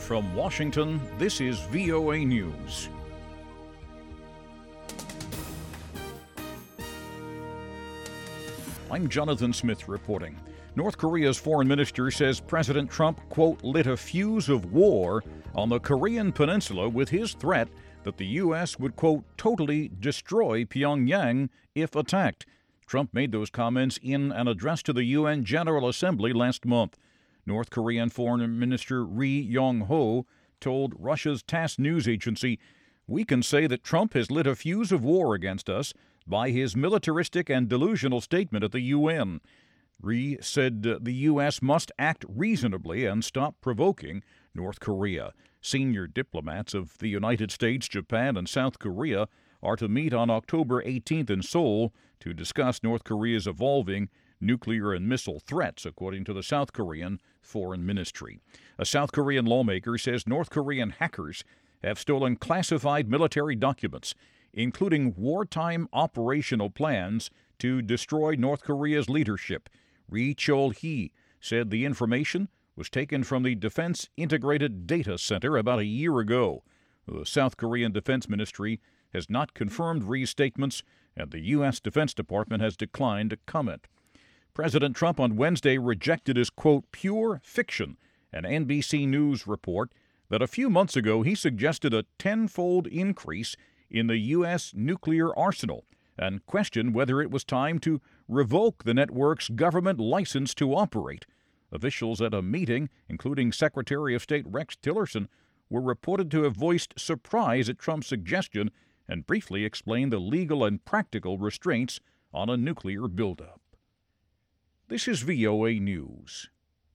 From Washington, this is VOA News. I'm Jonathan Smith reporting. North Korea's foreign minister says President Trump, quote, lit a fuse of war on the Korean peninsula with his threat that the U.S. would, quote, totally destroy Pyongyang if attacked. Trump made those comments in an address to the UN General Assembly last month. North Korean Foreign Minister Ri Yong-ho told Russia's TASS news agency, "We can say that Trump has lit a fuse of war against us by his militaristic and delusional statement at the UN." Ri said the U.S. must act reasonably and stop provoking North Korea. Senior diplomats of the United States, Japan, and South Korea are to meet on October 18th in Seoul to discuss North Korea's evolving nuclear and missile threats, according to the South Korean Foreign Ministry. A South Korean lawmaker says North Korean hackers have stolen classified military documents, including wartime operational plans to destroy North Korea's leadership. Ri Chol-hee said the information was taken from the Defense Integrated Data Center about a year ago. The South Korean Defense Ministry has not confirmed Ri's statements, and the U.S. Defense Department has declined to comment. President Trump on Wednesday rejected as, quote, pure fiction, an NBC News report that a few months ago he suggested a tenfold increase in the U.S. nuclear arsenal and questioned whether it was time to revoke the network's government license to operate. Officials at a meeting, including Secretary of State Rex Tillerson, were reported to have voiced surprise at Trump's suggestion and briefly explained the legal and practical restraints on a nuclear buildup. This is VOA News.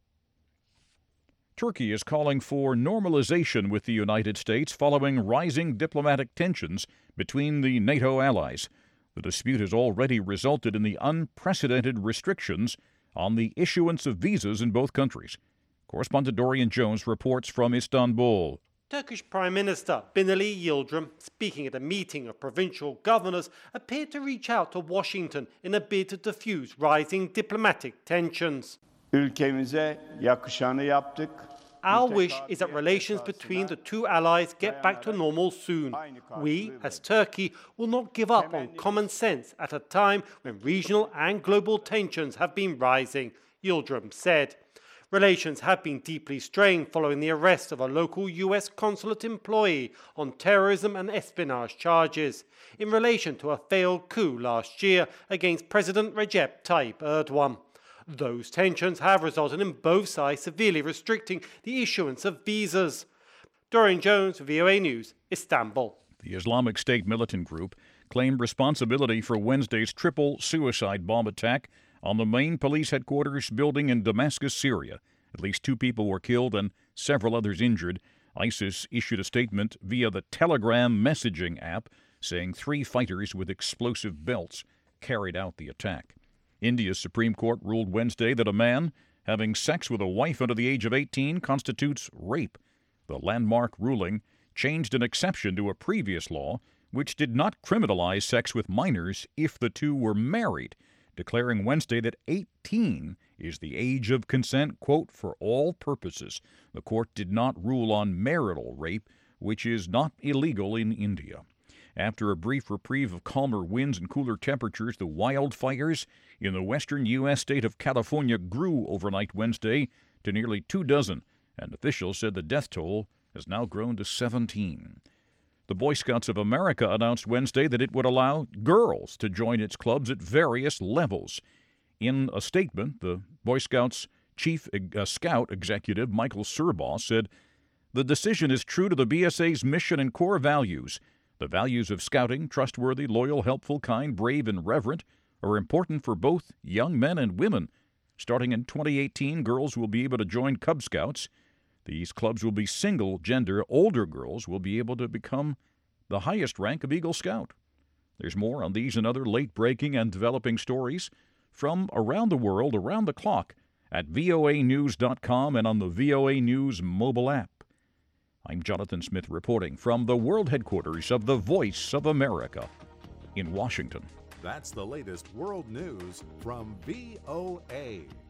Turkey is calling for normalization with the United States following rising diplomatic tensions between the NATO allies. The dispute has already resulted in the unprecedented restrictions on the issuance of visas in both countries. Correspondent Dorian Jones reports from Istanbul. Turkish Prime Minister Binali Yildirim, speaking at a meeting of provincial governors, appeared to reach out to Washington in a bid to diffuse rising diplomatic tensions. Ülkemize yakışanı yaptık. Our wish is that relations between the two allies get back to normal soon. We, as Turkey, will not give up on common sense at a time when regional and global tensions have been rising, Yildirim said. Relations have been deeply strained following the arrest of a local U.S. consulate employee on terrorism and espionage charges in relation to a failed coup last year against President Recep Tayyip Erdogan. Those tensions have resulted in both sides severely restricting the issuance of visas. Dorian Jones, VOA News, Istanbul. The Islamic State militant group claimed responsibility for Wednesday's triple suicide bomb attack on the main police headquarters building in Damascus, Syria. At least 2 people were killed and several others injured. ISIS issued a statement via the Telegram messaging app saying 3 fighters with explosive belts carried out the attack. India's Supreme Court ruled Wednesday that a man having sex with a wife under the age of 18 constitutes rape. The landmark ruling changed an exception to a previous law which did not criminalize sex with minors if the two were married, declaring Wednesday that 18 is the age of consent, quote, for all purposes. The court did not rule on marital rape, which is not illegal in India. After a brief reprieve of calmer winds and cooler temperatures, the wildfires in the western U.S. state of California grew overnight Wednesday to nearly 24, and officials said the death toll has now grown to 17. The Boy Scouts of America announced Wednesday that it would allow girls to join its clubs at various levels. In a statement, the Boy Scouts Chief Scout Executive Michael Serbaugh said, "The decision is true to the BSA's mission and core values. The values of scouting, trustworthy, loyal, helpful, kind, brave, and reverent, are important for both young men and women. Starting in 2018, girls will be able to join Cub Scouts. These clubs will be single-gender. Older girls will be able to become the highest rank of Eagle Scout." There's more on these and other late-breaking and developing stories from around the world, around the clock, at voanews.com and on the VOA News mobile app. I'm Jonathan Smith reporting from the world headquarters of the Voice of America in Washington. That's the latest world news from VOA.